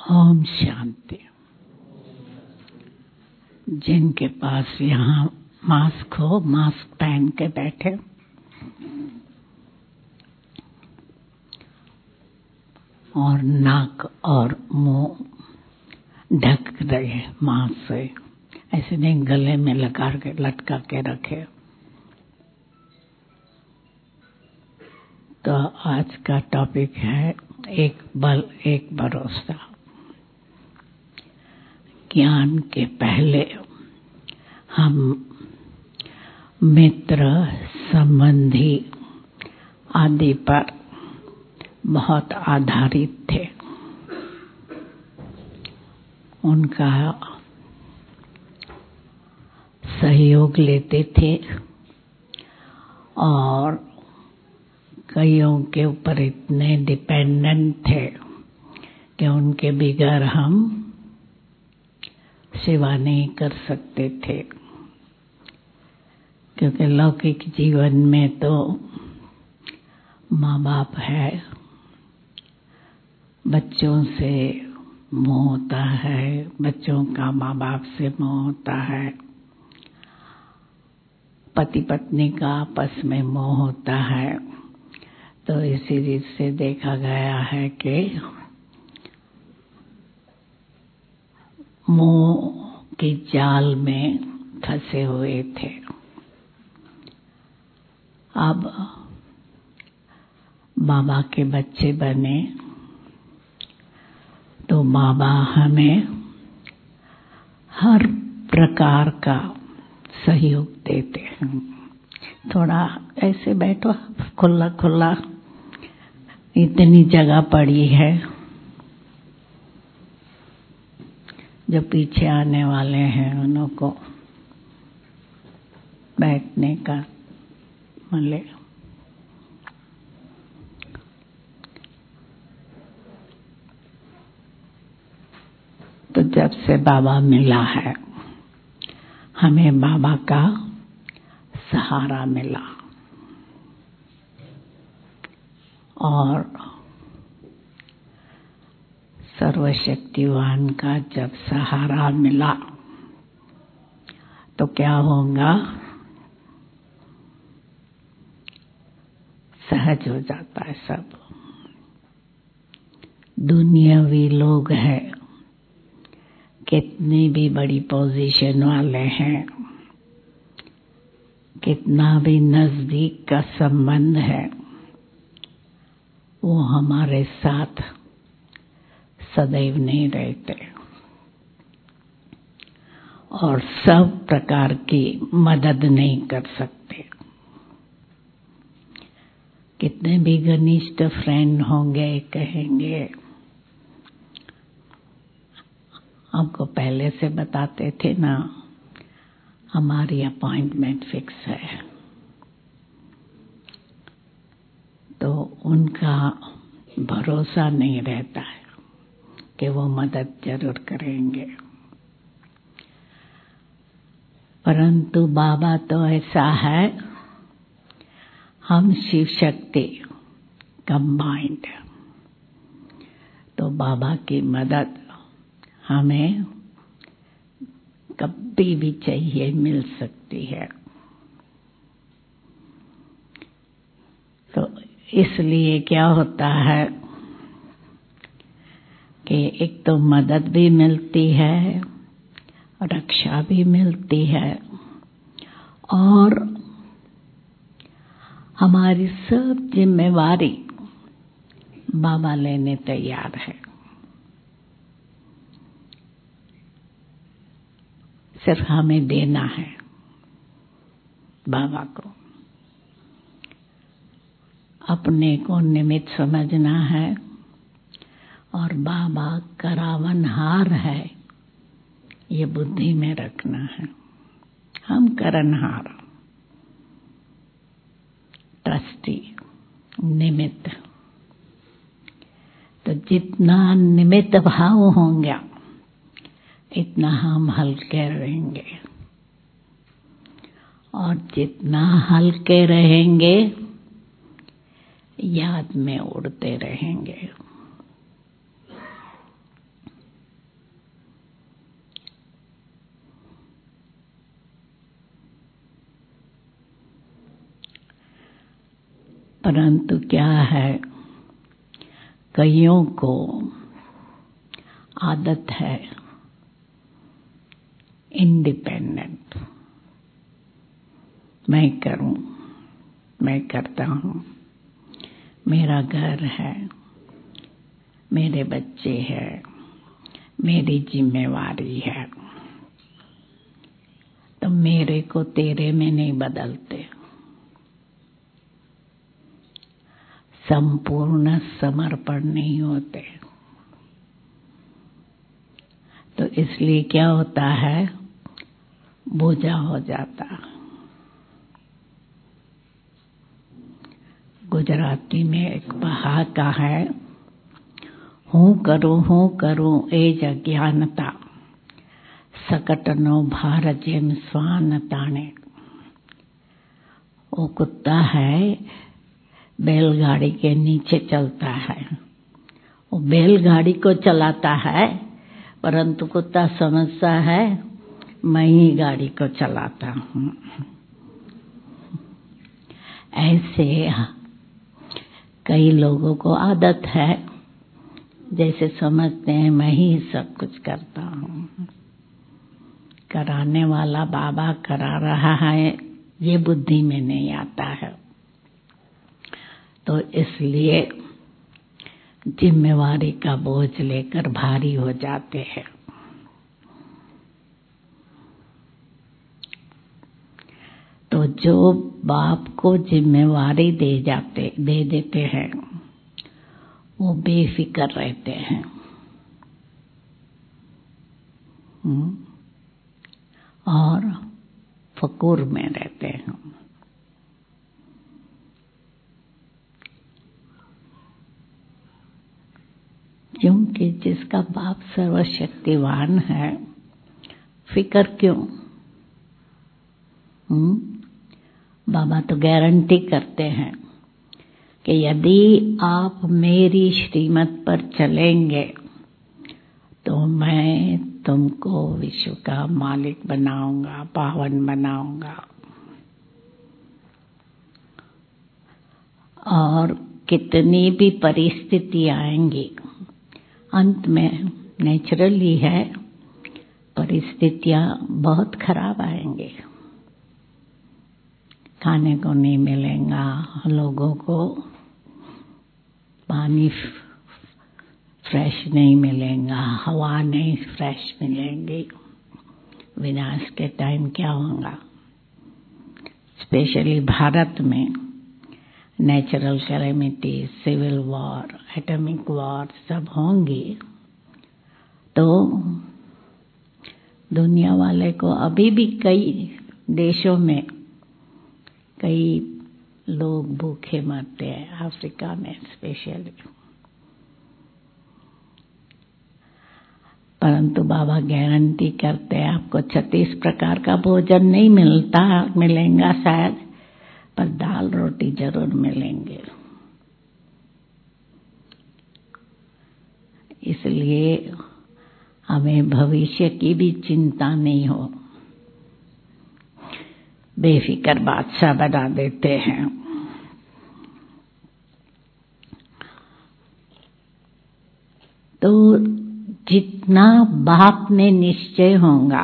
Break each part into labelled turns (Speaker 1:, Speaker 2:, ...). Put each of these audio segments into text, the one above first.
Speaker 1: ओम शांति। जिनके पास यहाँ मास्क हो, मास्क पहन के बैठे। और नाक और मुंह ढक रहे मास्क से, ऐसे नहीं गले में लगा के लटका के रखे। तो आज का टॉपिक है एक बल एक भरोसा। ज्ञान के पहले हम मित्र, संबंधी आदि पर बहुत आधारित थे। उनका सहयोग लेते थे और कईयों के ऊपर इतने डिपेंडेंट थे कि उनके बगैर हम सेवा नहीं कर सकते थे। क्योंकि लौकिक जीवन में तो माँ बाप है, बच्चों से मोह होता है, बच्चों का माँ बाप से मोह होता है, पति पत्नी का आपस में मोह होता है। तो इसी रीत से देखा गया है कि मोह की जाल में फंसे हुए थे। अब बाबा के बच्चे बने तो बाबा हमें हर प्रकार का सहयोग देते हैं। थोड़ा ऐसे बैठो, खुला खुला, इतनी जगह पड़ी है। जो पीछे आने वाले हैं उन्हों को बैठने का मिले। तो जब से बाबा मिला है, हमें बाबा का सहारा मिला और सर्वशक्तिवान का जब सहारा मिला तो क्या होगा, सहज हो जाता है सब। दुनियावी लोग हैं, कितनी भी बड़ी पोजीशन वाले हैं, कितना भी नजदीक का संबंध है, वो हमारे साथ सदैव नहीं रहते और सब प्रकार की मदद नहीं कर सकते। कितने भी घनिष्ठ फ्रेंड होंगे, कहेंगे हमको पहले से बताते थे ना, हमारी अपॉइंटमेंट फिक्स है। तो उनका भरोसा नहीं रहता है कि वो मदद जरूर करेंगे। परंतु बाबा तो ऐसा है, हम शिव शक्ति कंबाइंड, तो बाबा की मदद हमें कभी भी चाहिए मिल सकती है। तो इसलिए क्या होता है कि एक तो मदद भी मिलती है, रक्षा भी मिलती है और हमारी सब जिम्मेवारी बाबा लेने तैयार है। सिर्फ हमें देना है बाबा को, अपने को निमित्त समझना है और बाबा करावनहार है, ये बुद्धि में रखना है। हम करनहार, ट्रस्टी, निमित्त। तो जितना निमित्त भाव होंगे इतना हम हल्के रहेंगे और जितना हल्के रहेंगे याद में उड़ते रहेंगे। परंतु क्या है, कईयों को आदत है इंडिपेंडेंट, मैं करूं, मैं करता हूं, मेरा घर है, मेरे बच्चे हैं, मेरी जिम्मेवारी है, तो मेरे को तेरे में नहीं बदलते। संपूर्ण समर्पण नहीं होते। तो इसलिए क्या होता है, बोझा हो जाता। गुजराती में एक पहाका है, हूँ करूँ एज अज्ञानता, सकटनो भार जेम स्वान ताने। वो कुत्ता है, बैलगाड़ी के नीचे चलता है, वो बैलगाड़ी को चलाता है, परंतु कुत्ता समझता है मैं ही गाड़ी को चलाता हूँ। ऐसे कई लोगों को आदत है, जैसे समझते हैं मैं ही सब कुछ करता हूँ, कराने वाला बाबा करा रहा है, ये बुद्धि में नहीं आता है। तो इसलिए जिम्मेवारी का बोझ लेकर भारी हो जाते हैं। तो जो बाप को जिम्मेवारी दे देते हैं, वो बेफिक्र रहते हैं। और फकूर में रहते हैं। क्योंकि जिसका बाप सर्वशक्तिवान है, फिक्र क्यों? बाबा तो गारंटी करते हैं कि यदि आप मेरी श्रीमत पर चलेंगे तो मैं तुमको विश्व का मालिक बनाऊंगा, पावन बनाऊंगा। और कितनी भी परिस्थिति आएंगी, अंत में नेचुरली है, परिस्थितियां बहुत खराब आएंगी। खाने को नहीं मिलेगा, लोगों को पानी फ्रेश नहीं मिलेगा, हवा नहीं फ्रेश मिलेगी। विनाश के टाइम क्या होगा? स्पेशली भारत में natural calamity, civil war, atomic war सब होंगी। तो दुनिया वाले को अभी भी कई देशों में कई लोग भूखे मरते हैं, अफ्रीका में स्पेशली। परंतु बाबा गारंटी करते हैं आपको 36 प्रकार का भोजन नहीं मिलेगा शायद, पर दाल रोटी जरूर मिलेंगे। इसलिए हमें भविष्य की भी चिंता नहीं हो, बेफिक्र बादशाह बना देते हैं। तो जितना बाप ने निश्चय होगा,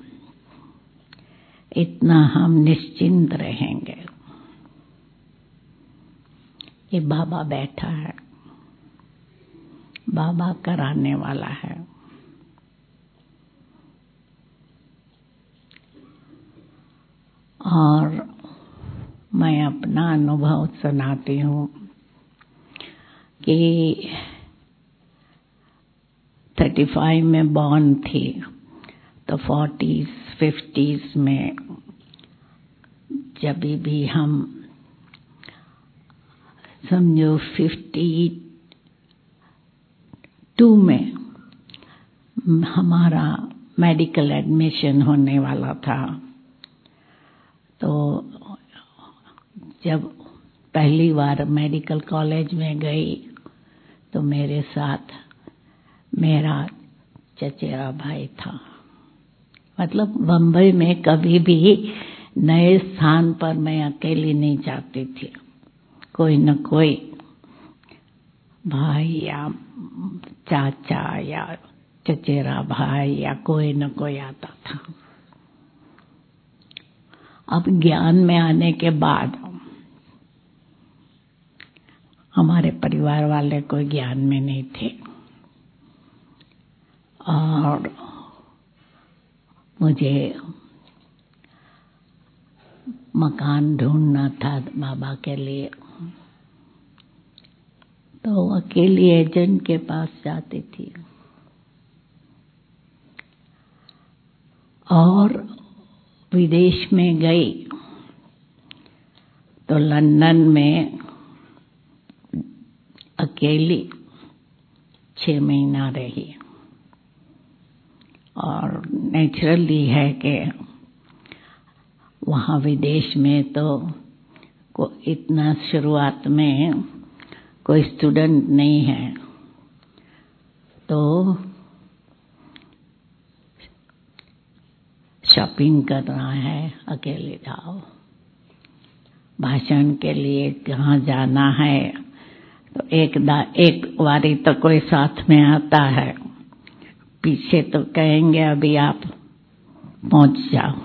Speaker 1: इतना हम निश्चिंत रहेंगे। ये बाबा बैठा है, बाबा कराने वाला है। और मैं अपना अनुभव सुनाती हूँ कि 35 में बॉर्न थी, तो 40s 50s में जब भी हम समझो 52 में हमारा मेडिकल एडमिशन होने वाला था। तो जब पहली बार मेडिकल कॉलेज में गई तो मेरे साथ मेरा चचेरा भाई था। मतलब बम्बई में कभी भी नए स्थान पर मैं अकेली नहीं जाती थी, कोई न कोई भाई या चाचा या चचेरा भाई या कोई न कोई आता था। अब ज्ञान में आने के बाद हमारे परिवार वाले कोई ज्ञान में नहीं थे और मुझे मकान ढूंढना था बाबा के लिए, तो अकेली एजेंट के पास जाती थी और विदेश में गई तो लंदन में अकेली 6 महीना रही और नेचुरली है कि वहाँ विदेश में तो इतना शुरुआत में कोई स्टूडेंट नहीं है, तो शॉपिंग करना है अकेले जाओ, भाषण के लिए कहाँ जाना है तो एक बारी तो कोई साथ में आता है, पीछे तो कहेंगे अभी आप पहुंच जाओ।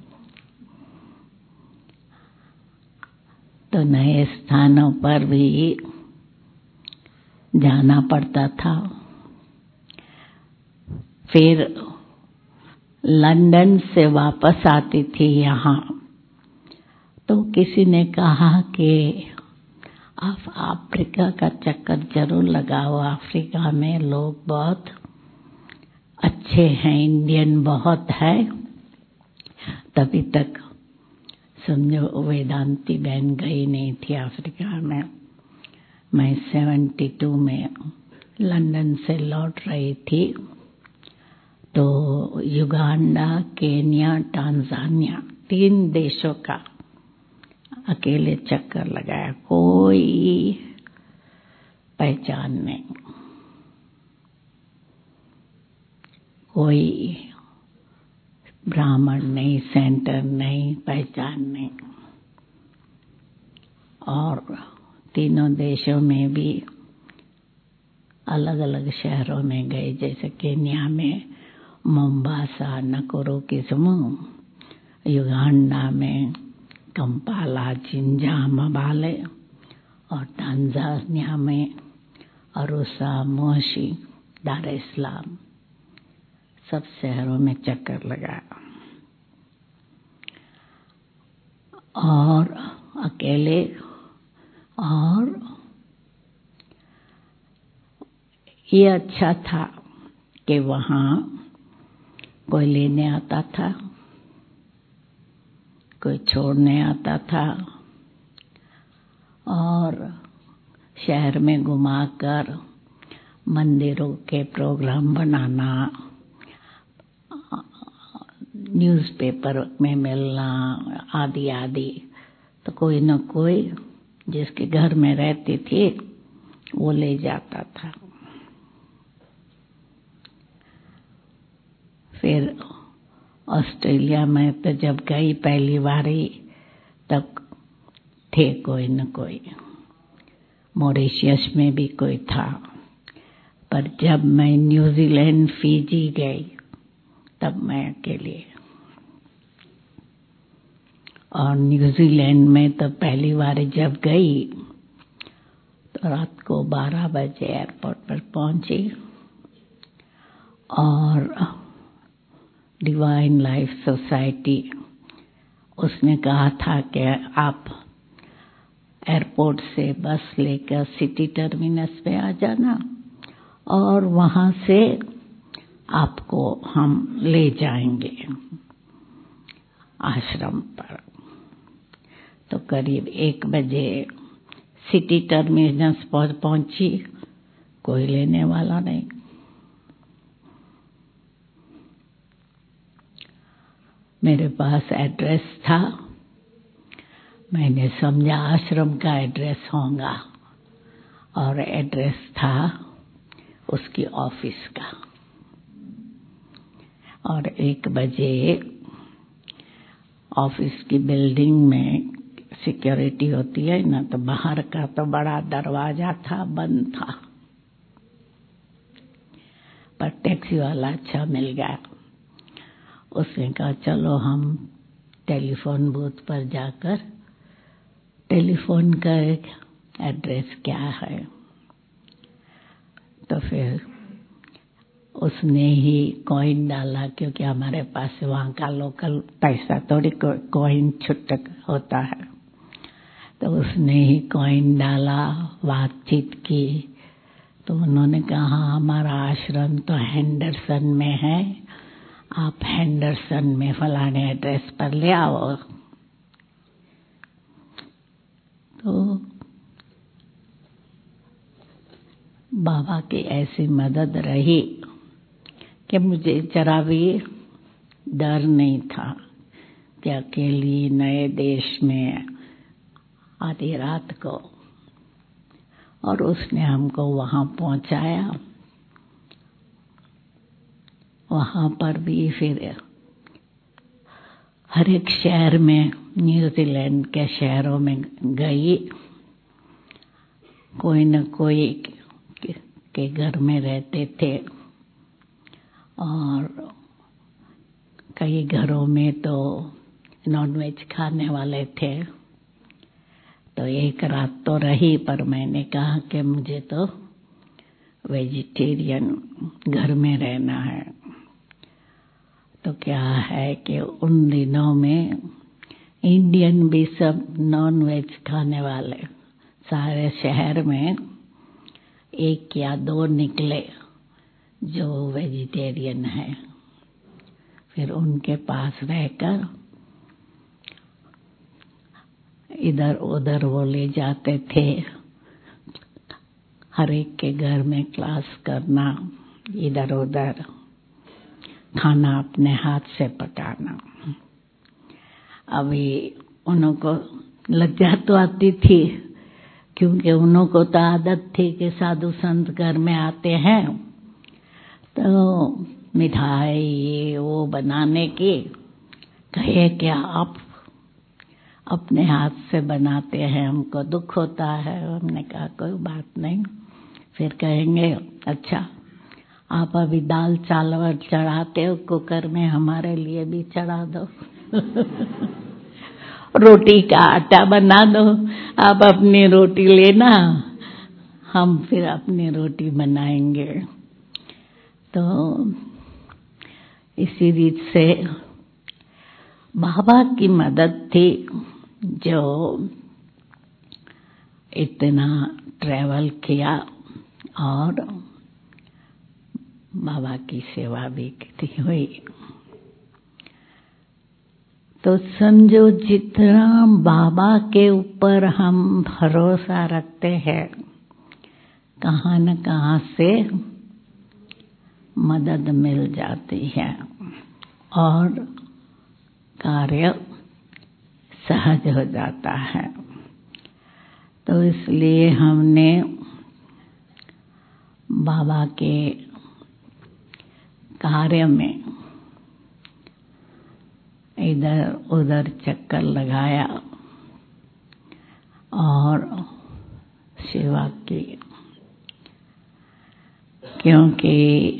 Speaker 1: तो नए स्थानों पर भी जाना पड़ता था। फिर लंदन से वापस आती थी यहाँ, तो किसी ने कहा कि आप अफ्रीका का चक्कर जरूर लगाओ, अफ्रीका में लोग बहुत अच्छे हैं, इंडियन बहुत है। तभी तक समझो वेदांती बहन गई नहीं थी अफ्रीका में। मैं 72 में लंदन से लौट रही थी, तो युगांडा, केन्या, टांजानिया 3 देशों का अकेले चक्कर लगाया, कोई पहचान नहीं, कोई ब्राह्मण नहीं, सेंटर नहीं, पहचान नहीं। और तीनों देशों में भी अलग अलग शहरों में गए, जैसे केन्या में मोम्बासा, नकोरो किस्मो, युगांडा में कंपाला, जिंजा, मबाले और टांजानिया में अरुसा, मोशी, दार इस्लाम, सब शहरों में चक्कर लगाया और अकेले। और ये अच्छा था कि वहाँ कोई लेने आता था, कोई छोड़ने आता था और शहर में घुमाकर मंदिरों के प्रोग्राम बनाना, न्यूज़पेपर में मिलना आदि आदि। तो कोई न कोई जिसके घर में रहती थी वो ले जाता था। फिर ऑस्ट्रेलिया में तो जब गई पहली बारी तब थे कोई न कोई, मॉरिशस में भी कोई था, पर जब मैं न्यूजीलैंड, फिजी गई तब मैं अकेली। और न्यूजीलैंड में तो पहली बार जब गई तो रात को 12 बजे एयरपोर्ट पर पहुंची और डिवाइन लाइफ सोसाइटी उसने कहा था कि आप एयरपोर्ट से बस लेकर सिटी टर्मिनस पे आ जाना और वहां से आपको हम ले जाएंगे आश्रम पर। तो करीब 1 बजे सिटी टर्मिनस पहुंची, कोई लेने वाला नहीं। मेरे पास एड्रेस था, मैंने समझा आश्रम का एड्रेस होगा और एड्रेस था उसकी ऑफिस का। और 1 बजे ऑफिस की बिल्डिंग में सिक्योरिटी होती है ना, तो बाहर का तो बड़ा दरवाजा था, बंद था, पर टैक्सी वाला अच्छा मिल गया। उसने कहा चलो हम टेलीफोन बूथ पर जाकर टेलीफोन कर, एड्रेस क्या है। तो फिर उसने ही कॉइन डाला, क्योंकि हमारे पास वहाँ का लोकल पैसा थोड़ी कॉइन छुट्टा होता है। तो उसने ही कॉइन डाला, बातचीत की। तो उन्होंने कहा हमारा आश्रम तो हेंडरसन में है, आप हेंडरसन में फलाने एड्रेस पर ले आओ। तो बाबा की ऐसी मदद रही कि मुझे जरा भी डर नहीं था कि अकेली नए देश में आधी रात को। और उसने हमको वहाँ पहुँचाया। वहाँ पर भी फिर हर एक शहर में, न्यूजीलैंड के शहरों में गई, कोई न कोई के घर में रहते थे। और कई घरों में तो नॉनवेज खाने वाले थे। तो एक रात तो रही, पर मैंने कहा कि मुझे तो वेजिटेरियन घर में रहना है। तो क्या है कि उन दिनों में इंडियन भी सब नॉनवेज खाने वाले, सारे शहर में 1 या 2 निकले जो वेजिटेरियन है। फिर उनके पास रहकर इधर उधर वो ले जाते थे, हर एक के घर में क्लास करना, इधर उधर खाना अपने हाथ से पकाना। अभी उनको लज्जा तो आती थी, क्योंकि उनको तो आदत थी कि साधु संत घर में आते हैं तो मिठाई ये वो बनाने की, कहे कि आप अपने हाथ से बनाते हैं, हमको दुख होता है। हमने कहा कोई बात नहीं। फिर कहेंगे अच्छा आप अभी दाल चावल चढ़ाते हो कुकर में, हमारे लिए भी चढ़ा दो। रोटी का आटा बना दो, आप अपनी रोटी लेना, हम फिर अपनी रोटी बनाएंगे। तो इसी रीत से बाबा की मदद थी, जो इतना ट्रैवल किया और बाबा की सेवा भी की हुई। तो समझो जितना बाबा के ऊपर हम भरोसा रखते हैं, कहाँ न कहाँ से मदद मिल जाती है और कार्य सहज हो जाता है। तो इसलिए हमने बाबा के कार्य में इधर उधर चक्कर लगाया और सेवा की, क्योंकि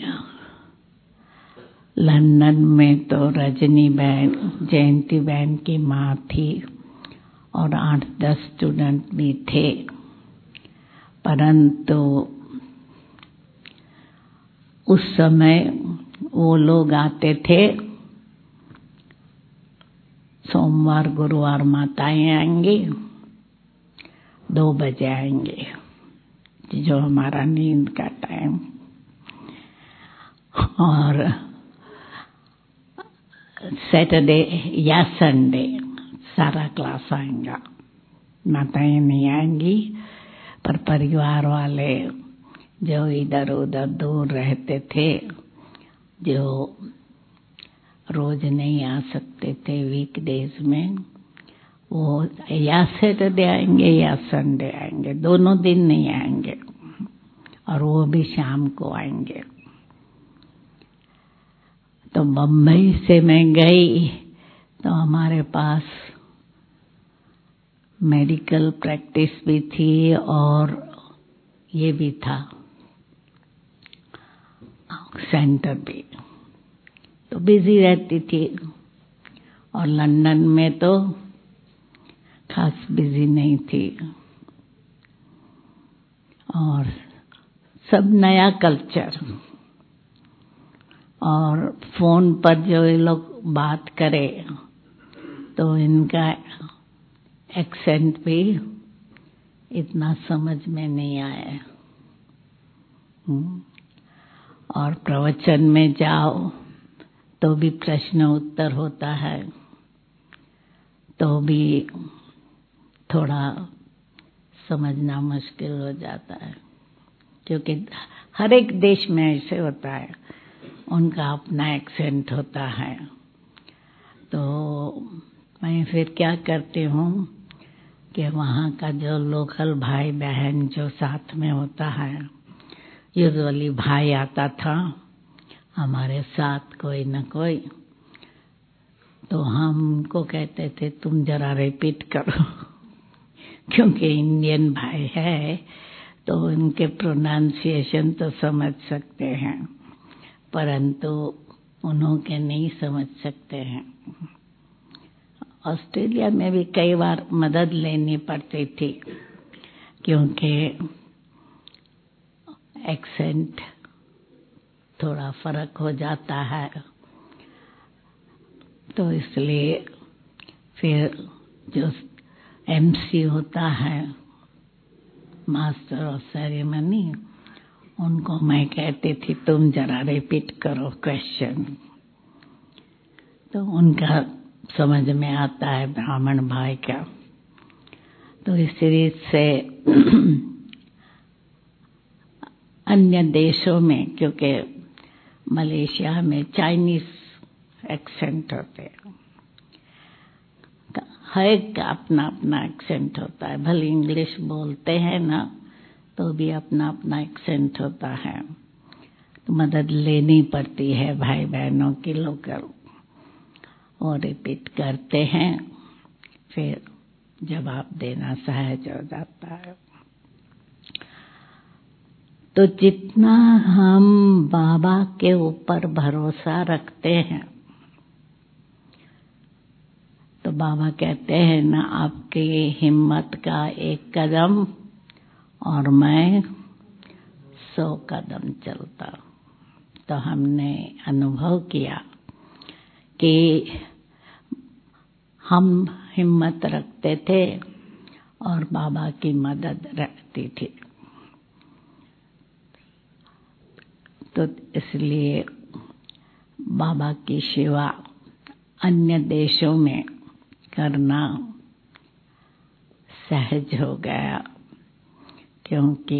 Speaker 1: लंदन में तो रजनी बहन, जयंती बहन की माँ थी और 8-10 स्टूडेंट भी थे, परंतु उस समय वो लोग आते थे सोमवार गुरुवार माताएं आएंगी, 2 बजे आएंगे, जो हमारा नींद का टाइम, और सैटरडे या संडे सारा क्लास आएगा। माताएं नहीं आएंगी, पर परिवार वाले जो इधर उधर दूर रहते थे, जो रोज नहीं आ सकते थे वीकडेज में, वो या सैटरडे आएंगे या संडे आएंगे, दोनों दिन नहीं आएंगे, और वो भी शाम को आएंगे। तो बम्बई से मैं गई तो हमारे पास मेडिकल प्रैक्टिस भी थी और ये भी था सेंटर भी, तो बिजी रहती थी। और लंदन में तो खास बिजी नहीं थी, और सब नया कल्चर, और फोन पर जो ये लोग बात करे तो इनका एक्सेंट भी इतना समझ में नहीं आया। और प्रवचन में जाओ तो भी प्रश्न उत्तर होता है, तो भी थोड़ा समझना मुश्किल हो जाता है, क्योंकि हर एक देश में ऐसे होता है, उनका अपना एक्सेंट होता है। तो मैं फिर क्या करती हूँ कि वहाँ का जो लोकल भाई बहन जो साथ में होता है, यूजुअली भाई आता था हमारे साथ कोई न कोई, तो हम उनको कहते थे तुम जरा रिपीट करो क्योंकि इंडियन भाई है तो उनके प्रोनाउंसिएशन तो समझ सकते हैं, परंतु उन्हों के नहीं समझ सकते हैं। ऑस्ट्रेलिया में भी कई बार मदद लेनी पड़ती थी, क्योंकि एक्सेंट थोड़ा फर्क हो जाता है, तो इसलिए फिर जो एमसी होता है, मास्टर ऑफ सेरेमनी, उनको मैं कहती थी तुम जरा रिपीट करो क्वेश्चन, तो उनका समझ में आता है ब्राह्मण भाई का। तो इस रीत से अन्य देशों में, क्योंकि मलेशिया में चाइनीज एक्सेंट होते हैं, हर एक का अपना अपना एक्सेंट होता है, भले इंग्लिश बोलते हैं ना तो भी अपना अपना एक्सेंट होता है, तो मदद लेनी पड़ती है भाई बहनों की लोकल, और रिपीट करते हैं, फिर जवाब देना सहज हो जाता है। तो जितना हम बाबा के ऊपर भरोसा रखते हैं, तो बाबा कहते हैं ना, आपकी हिम्मत का एक कदम और मैं 100 कदम चलता। तो हमने अनुभव किया कि हम हिम्मत रखते थे और बाबा की मदद रहती थी। तो इसलिए बाबा की सेवा अन्य देशों में करना सहज हो गया, क्योंकि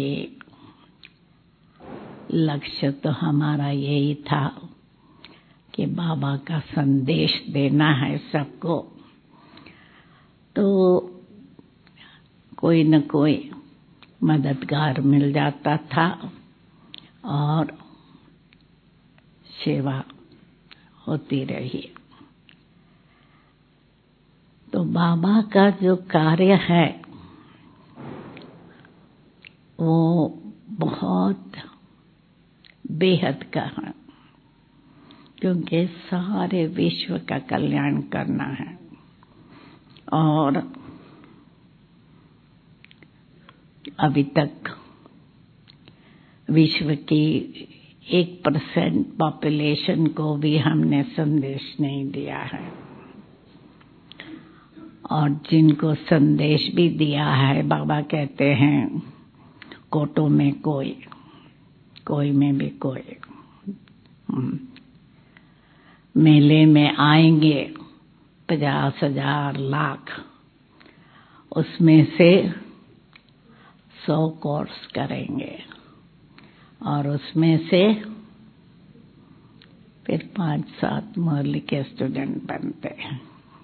Speaker 1: लक्ष्य तो हमारा यही था कि बाबा का संदेश देना है सबको। तो कोई न कोई मददगार मिल जाता था और सेवा होती रही। तो बाबा का जो कार्य है वो बहुत बेहद का है, क्योंकि सारे विश्व का कल्याण करना है। और अभी तक विश्व की 1% पॉपुलेशन को भी हमने संदेश नहीं दिया है, और जिनको संदेश भी दिया है, बाबा कहते हैं कोटों में कोई, कोई में भी कोई। मेले में आएंगे 50,000 लाख, उसमें से 100 कोर्स करेंगे, और उसमें से फिर 5-7 मुरली के स्टूडेंट बनते हैं।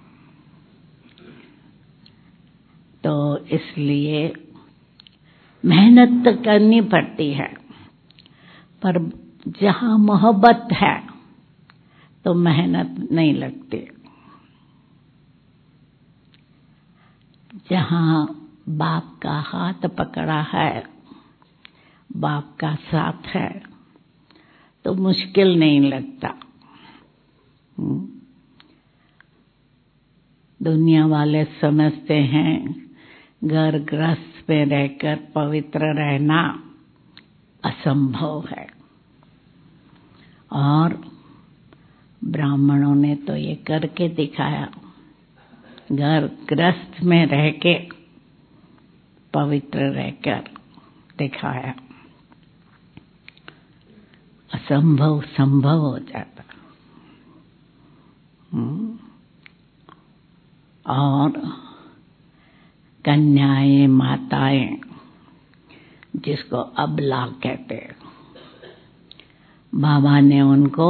Speaker 1: तो इसलिए मेहनत तो करनी पड़ती है, पर जहाँ मोहब्बत है तो मेहनत नहीं लगती। जहाँ बाप का हाथ पकड़ा है, बाप का साथ है, तो मुश्किल नहीं लगता। दुनिया वाले समझते हैं घर गृहस्थ में रहकर पवित्र रहना असंभव है, और ब्राह्मणों ने तो ये करके दिखाया। घर गृहस्थ में रह के पवित्र रहकर दिखाया। असंभव संभव हो जाता। और कन्याएं, माताएं, जिसको अबला कहते हैं, बाबा ने उनको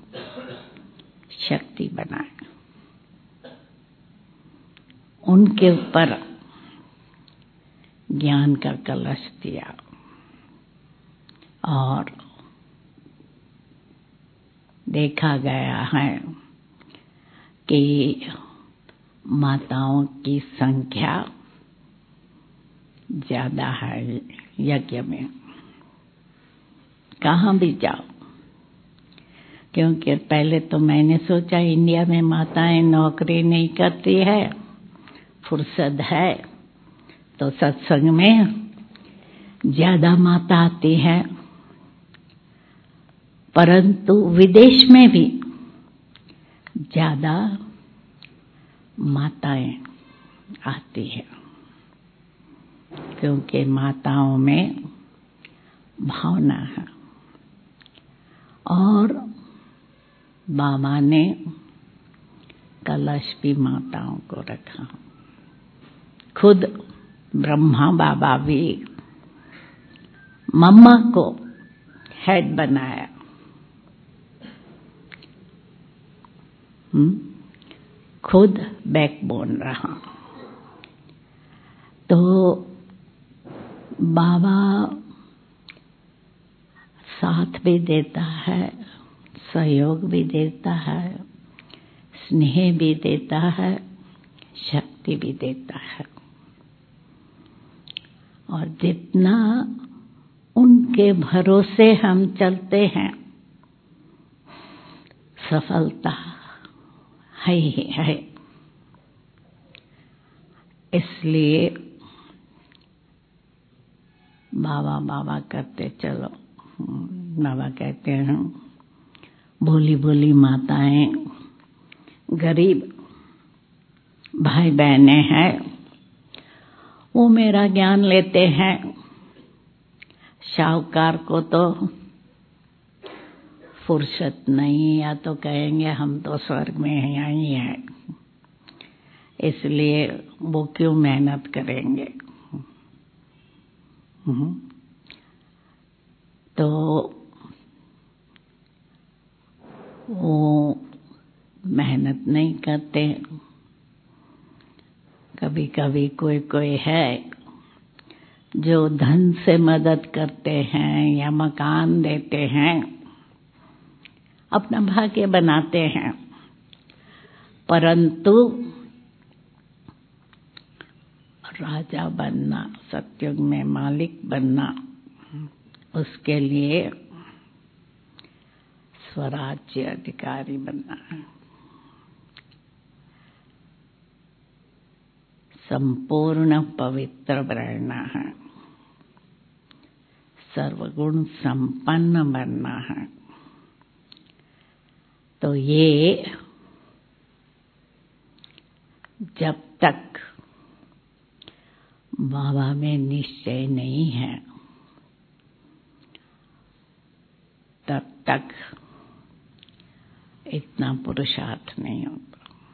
Speaker 1: शक्ति बनाया, उनके ऊपर ज्ञान का कलश दिया। और देखा गया है कि माताओं की संख्या ज्यादा है यज्ञ में, कहाँ भी जाओ। क्योंकि पहले तो मैंने सोचा इंडिया में माताएं नौकरी नहीं करती है, फुर्सत है, तो सत्संग में ज्यादा माता आती है। परंतु विदेश में भी ज्यादा माताएं आती है, क्योंकि माताओं में भावना है। और बाबा ने कलश भी माताओं को रखा। खुद ब्रह्मा बाबा भी मम्मा को हेड बनाया। खुद बैकबोन रहा। तो बाबा साथ भी देता है, सहयोग भी देता है, स्नेह भी देता है, शक्ति भी देता है। और जितना उनके भरोसे हम चलते हैं, सफलता है ही है। इसलिए बाबा बाबा करते चलो। बाबा कहते हैं भोली भोली माताएं, गरीब भाई बहनें हैं, वो मेरा ज्ञान लेते हैं। शाहूकार को तो फुर्सत नहीं, या तो कहेंगे हम तो स्वर्ग में यहाँ ही हैं, इसलिए वो क्यों मेहनत करेंगे। तो वो मेहनत नहीं करते। कभी कभी कोई कोई है जो धन से मदद करते हैं या मकान देते हैं, अपना भाग्य बनाते हैं। परंतु राजा बनना, सतयुग में मालिक बनना, उसके लिए स्वराज्य अधिकारी बनना है। संपूर्ण पवित्र रहना है, सर्वगुण संपन्न बनना है। तो ये जब तक बाबा में निश्चय नहीं है, तब तक इतना पुरुषार्थ नहीं होता।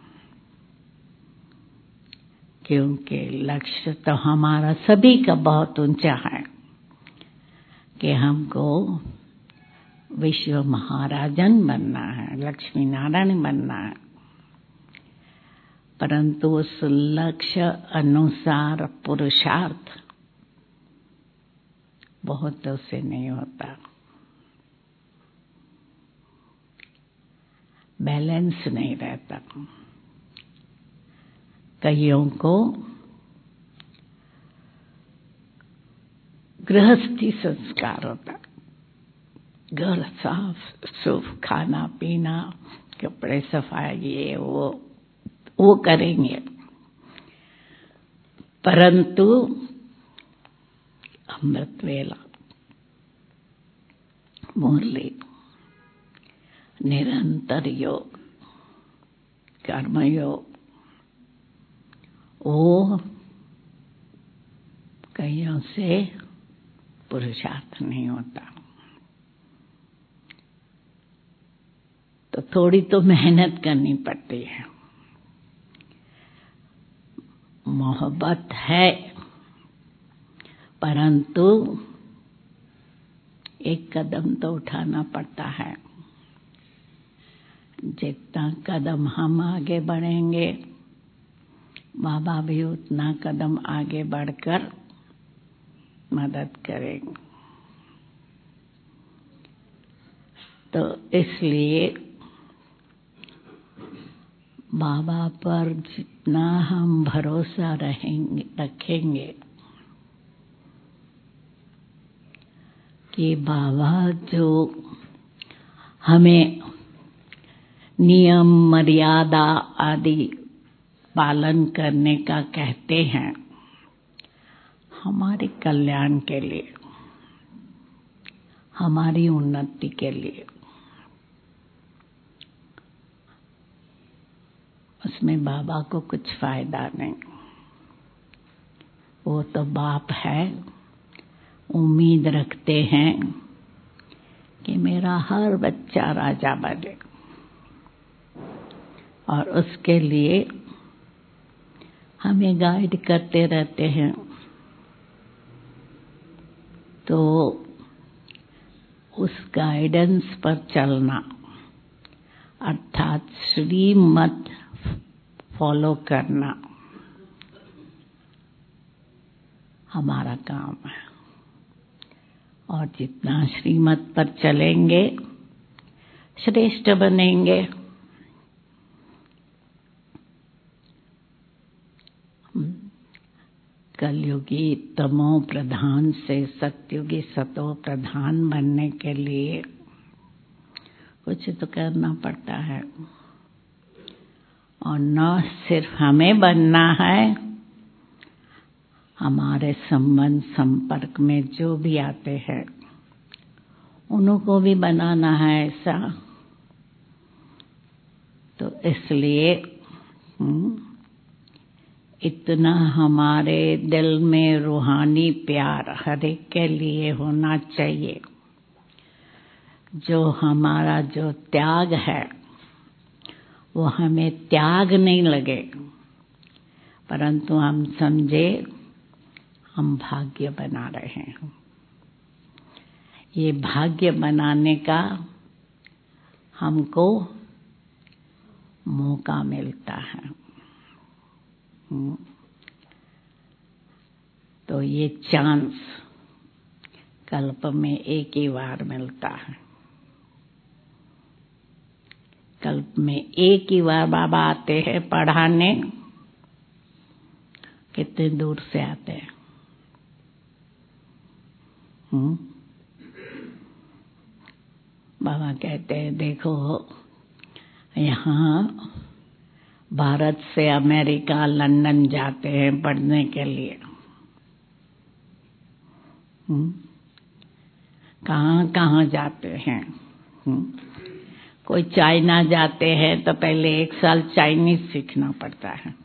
Speaker 1: क्योंकि लक्ष्य तो हमारा सभी का बहुत ऊंचा है कि हमको विश्व महाराजन बनना है, लक्ष्मी नारायण बनना है। परंतु उस लक्ष्य अनुसार पुरुषार्थ बहुतों से नहीं होता, बैलेंस नहीं रहता। कईयों को गृहस्थी संस्कार होता है। घर साफ सुफ, खाना पीना, कपड़े सफाई, ये वो करेंगे, परंतु अमृत वेला मुरली, निरंतर योग, कर्मयोग, वो कईयों से पुरुषार्थ नहीं होता। तो थोड़ी तो मेहनत करनी पड़ती है। मोहब्बत है, परंतु एक कदम तो उठाना पड़ता है। जितना कदम हम आगे बढ़ेंगे, बाबा भी उतना कदम आगे बढ़कर मदद करेंगे। तो इसलिए बाबा पर जितना हम भरोसा रखेंगे कि बाबा जो हमें नियम मर्यादा आदि पालन करने का कहते हैं, हमारे कल्याण के लिए, हमारी उन्नति के लिए, उसमें बाबा को कुछ फायदा नहीं। वो तो बाप है, उम्मीद रखते हैं कि मेरा हर बच्चा राजा बने, और उसके लिए हमें गाइड करते रहते हैं। तो उस गाइडेंस पर चलना, अर्थात श्रीमत फॉलो करना हमारा काम है। और जितना श्रीमत पर चलेंगे, श्रेष्ठ बनेंगे। कलयुगी तमो प्रधान से सतयुगी सतो प्रधान बनने के लिए कुछ तो करना पड़ता है। और न सिर्फ हमें बनना है, हमारे संबंध संपर्क में जो भी आते हैं उनको भी बनाना है ऐसा। तो इसलिए इतना हमारे दिल में रूहानी प्यार हर एक के लिए होना चाहिए। जो हमारा जो त्याग है वो हमें त्याग नहीं लगे, परंतु हम समझे हम भाग्य बना रहे हैं। ये भाग्य बनाने का हमको मौका मिलता है। तो ये चांस कल्प में एक ही बार मिलता है। कल्प में एक ही बार बाबा आते हैं पढ़ाने। कितने दूर से आते हैं। बाबा कहते हैं देखो, यहाँ भारत से अमेरिका लंदन जाते हैं पढ़ने के लिए। कहाँ कहाँ जाते हैं। कोई चाइना जाते हैं तो पहले 1 साल चाइनीज सीखना पड़ता है।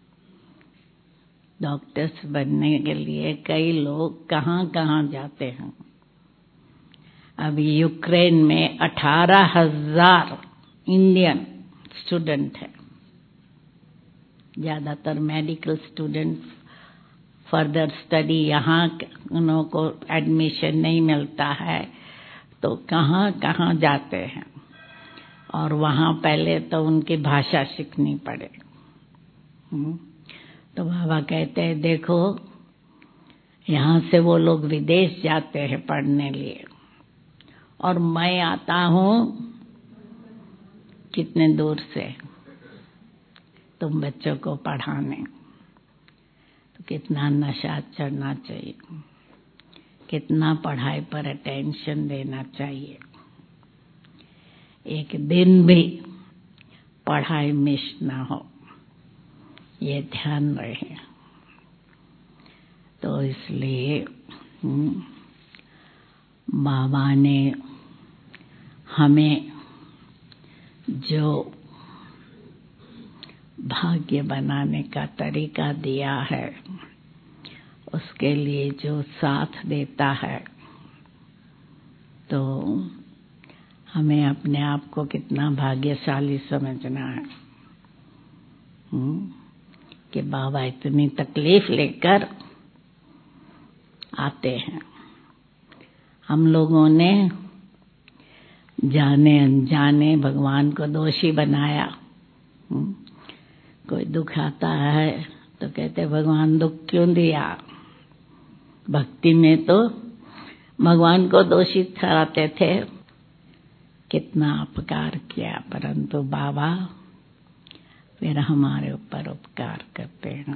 Speaker 1: डॉक्टर्स बनने के लिए कई लोग कहाँ कहाँ जाते हैं। अभी यूक्रेन में 18,000 इंडियन स्टूडेंट है। ज्यादातर मेडिकल स्टूडेंट फर्दर स्टडी, यहाँ उन को एडमिशन नहीं मिलता है तो कहाँ कहाँ जाते हैं। और वहाँ पहले तो उनकी भाषा सीखनी पड़े। तो बाबा कहते हैं देखो, यहाँ से वो लोग विदेश जाते हैं पढ़ने लिए, और मैं आता हूँ कितने दूर से तुम बच्चों को पढ़ाने। तो कितना नशा चढ़ना चाहिए कितना पढ़ाई पर अटेंशन देना चाहिए। एक दिन भी पढ़ाई मिस ना हो, ये ध्यान रहे। तो इसलिए बाबा ने हमें जो भाग्य बनाने का तरीका दिया है, उसके लिए जो साथ देता है, तो हमें अपने आप को कितना भाग्यशाली समझना है कि बाबा इतनी तकलीफ लेकर आते हैं। हम लोगों ने जाने अनजाने भगवान को दोषी बनाया। कोई दुख आता है तो कहते भगवान दुख क्यों दिया। भक्ति में तो भगवान को दोषी ठहराते थे, कितना अपकार किया, परंतु बाबा फिर हमारे ऊपर उपकार करते हैं।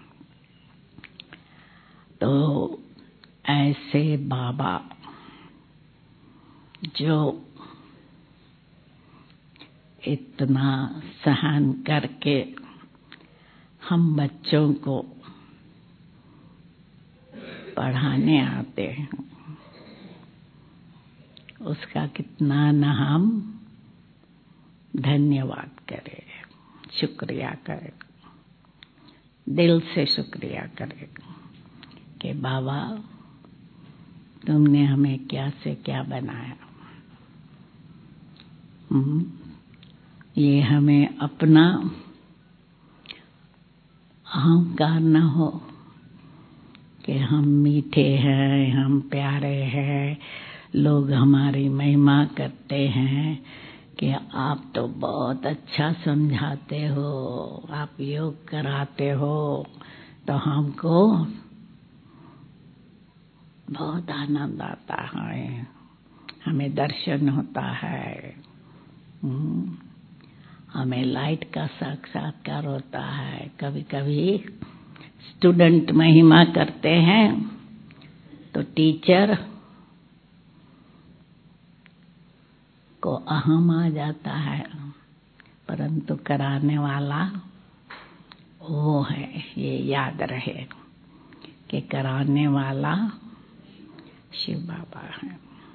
Speaker 1: तो ऐसे बाबा जो इतना सहन करके हम बच्चों को पढ़ाने आते हैं, उसका कितना न हम धन्यवाद करें, शुक्रिया करें, दिल से शुक्रिया करें कि बाबा तुमने हमें क्या से क्या बनाया। ये हमें अपना अहंकार न हो कि हम मीठे हैं, हम प्यारे हैं, लोग हमारी महिमा करते हैं कि आप तो बहुत अच्छा समझाते हो, आप योग कराते हो, तो हमको बहुत आनंद आता है, हमें दर्शन होता है, हमें लाइट का साक्षात्कार होता है। कभी कभी स्टूडेंट महिमा करते हैं तो टीचर को अहम आ जाता है, परंतु कराने वाला वो है। ये याद रहे कि कराने वाला शिव बाबा है,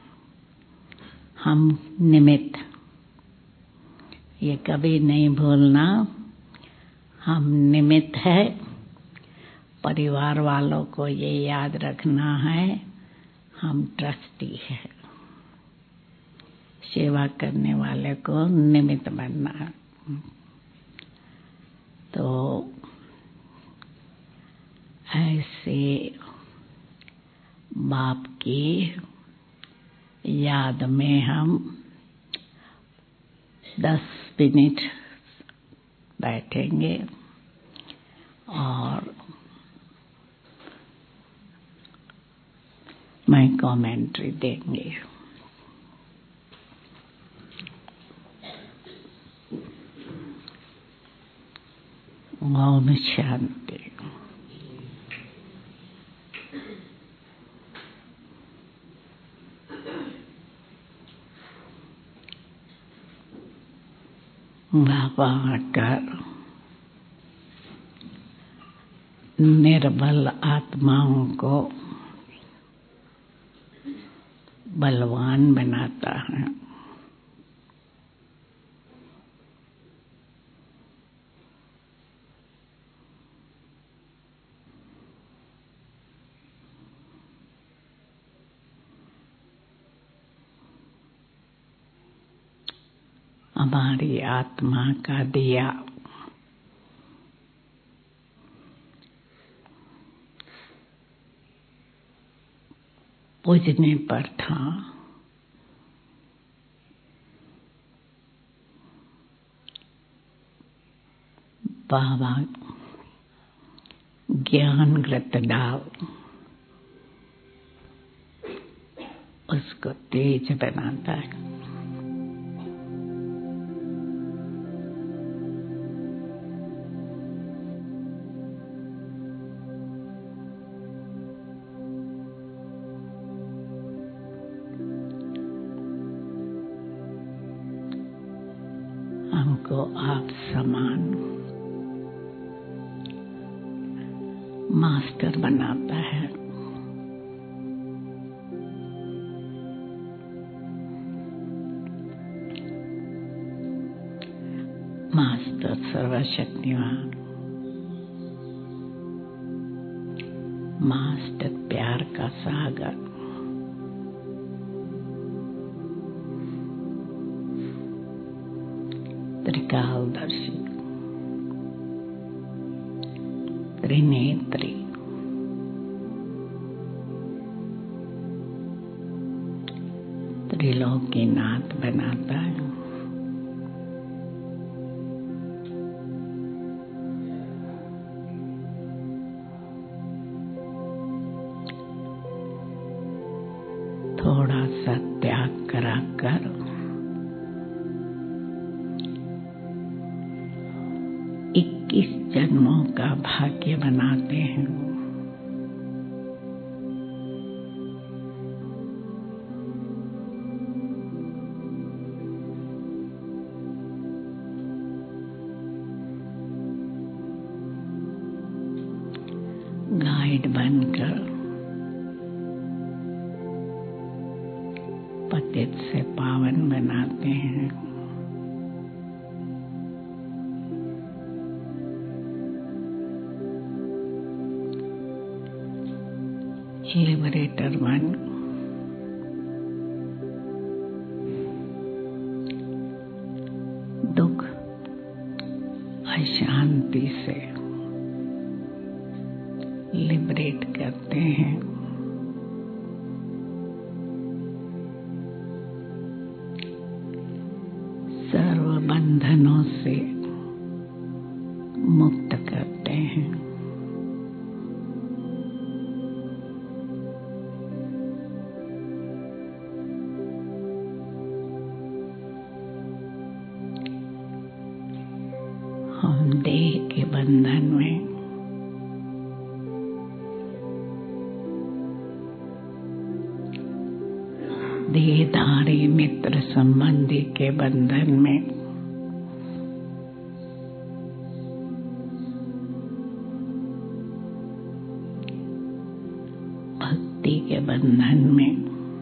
Speaker 1: हम निमित्त। ये कभी नहीं भूलना, हम निमित्त है। परिवार वालों को ये याद रखना है, हम ट्रस्टी है। सेवा करने वाले को निमित्त बनना है। तो ऐसे बाप की याद में हम 10 मिनट बैठेंगे और मैं कमेंट्री देंगे। ओम शांति। बाबा आकर निर्बल आत्माओं को बलवान बनाता है। हमारी आत्मा का दिया बुझने पर था, बाबा ज्ञान ग्रत डाल उसको तेज बनाता है। को आप समान मास्टर बनाता है। मास्टर सर्वशक्तिमान, मास्टर प्यार का सागर, त्रिकालदर्शी, त्रिनेत्री, त्रिलोकीनाथ बनाता है। थोड़ा सा त्याग कराकर इक्कीस जन्मों का भाग्य बनाते हैं। गाइड बनकर पतित से पावन बनाते हैं। लिबरेटर बन दुख अशांति से लिबरेट करते हैं। सर्व बंधनों से मुक्त करते हैं। हम देह के बंधन में देहधारी मित्र संबंधी के बंधन में भक्ति के बंधन में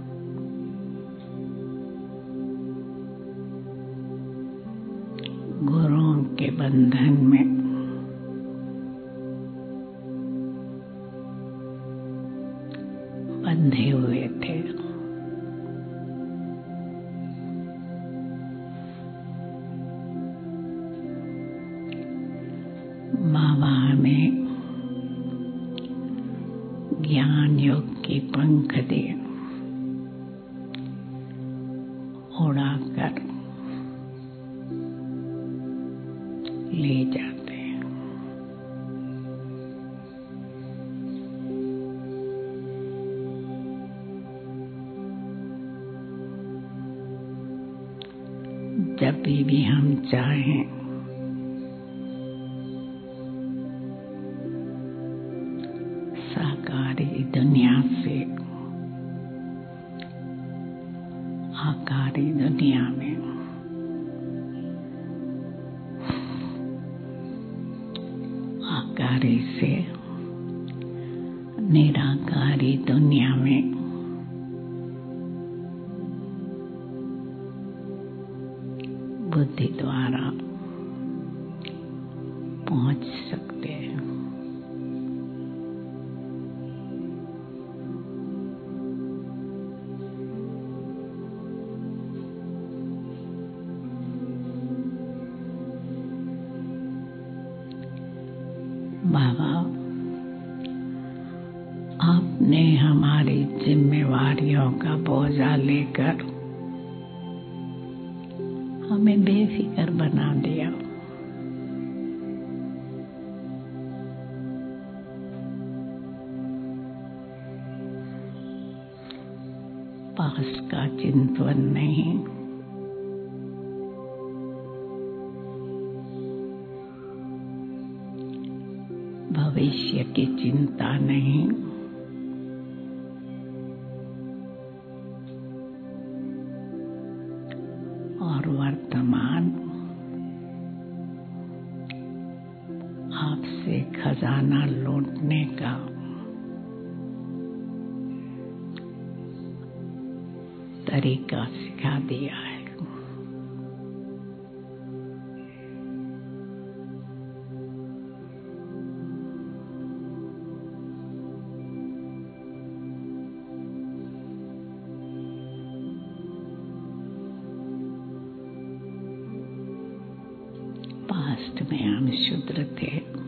Speaker 1: गुरुओं के बंधन में बंधे हुए थे। बाबा हमें ज्ञान योग की पंख दिए, उड़ाकर ले जाते हैं। जब भी हम चाहें साकारी दुनिया से आकारी दुनिया में आकारी से निराकारी दुनिया में बुद्धि द्वारा पहुंच सकते हैं। बाबा, आपने हमारी जिम्मेवारियों का बोझा लेकर हमें बेफिक्र बना दिया। पास का चिंतन नहीं, भविष्य की चिंता नहीं, और वर्तमान से खजाना लूटने का तरीका सिखा दिया है। पास्ट में हम शूद्र थे,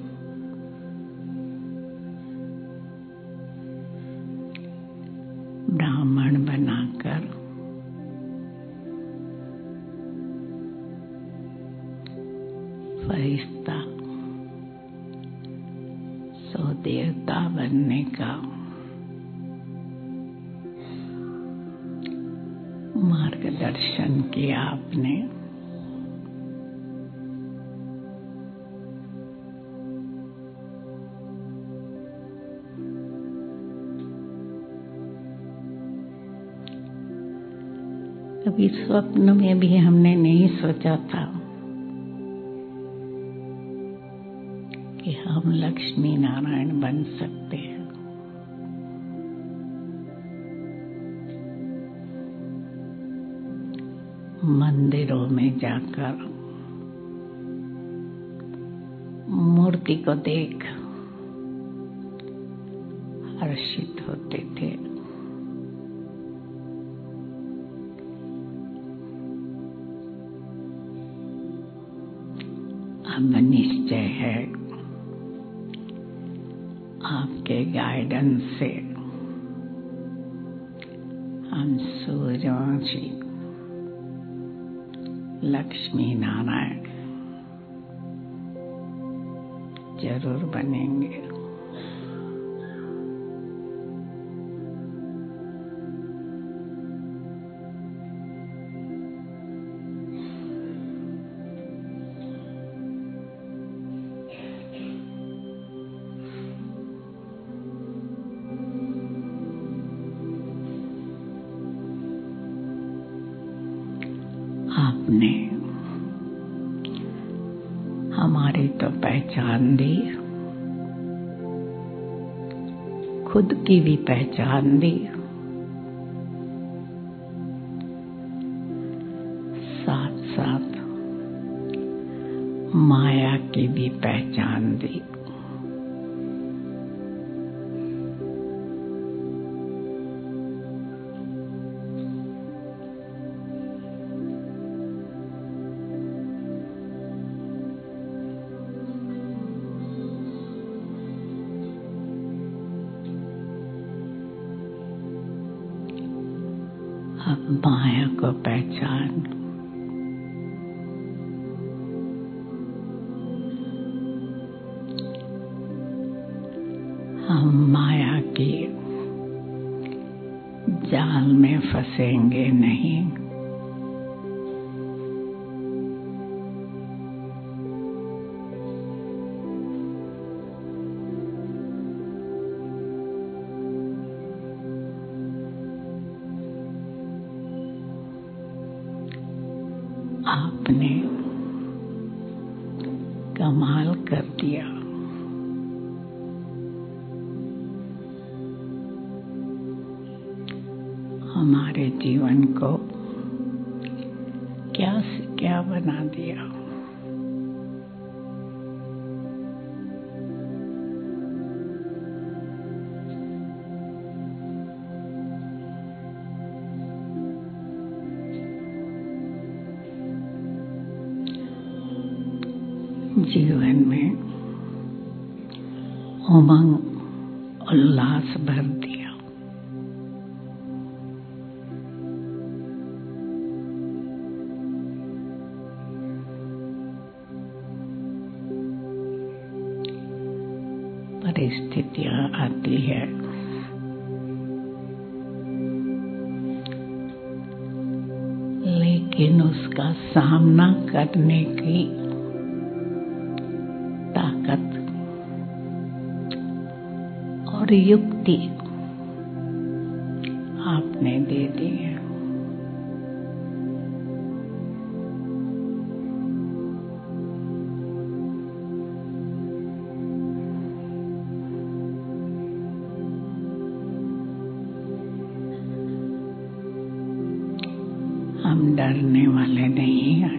Speaker 1: ब्राह्मण बनाकर फरिश्ता सो देवता बनने का मार्गदर्शन किया आपने। कभी स्वप्न में भी हमने नहीं सोचा था कि हम लक्ष्मी नारायण बन सकते हैं। मंदिरों में जाकर मूर्ति को देख हर्षित होते थे। अब निश्चय है आपके गाइडेंस से हम सूर्यवंशी लक्ष्मी नारायण जरूर बनेंगे। आपने हमारी तो पहचान दी, खुद की भी पहचान दी, साथ साथ माया की भी पहचान दी। अब माया को पहचान हम माया के जाल में फंसेंगे नहीं। आपने कमाल कर दिया। हमारे जीवन को क्या से क्या बना दिया। जीवन में उमंग उल्लास भर दिया। परिस्थितियां आती है, लेकिन उसका सामना करने की ताकत और युक्ति आपने दे दी है। करने वाले नहीं हैं।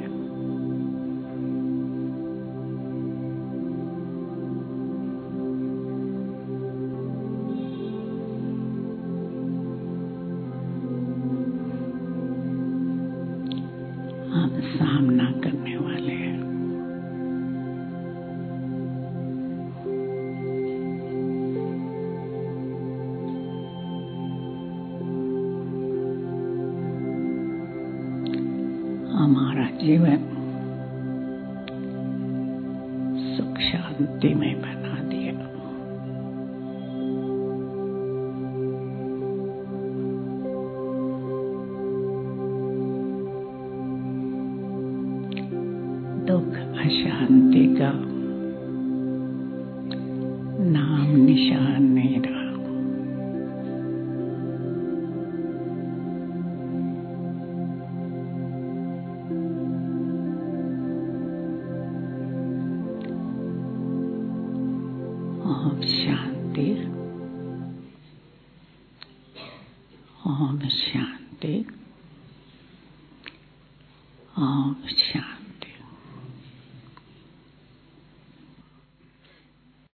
Speaker 1: हम सामना करने वाले हैं। हमारा जीवन सुख शांति में बना दिया। दुख अशांति का नाम निशान नहीं रहा। ओम शांति, ओम शांति।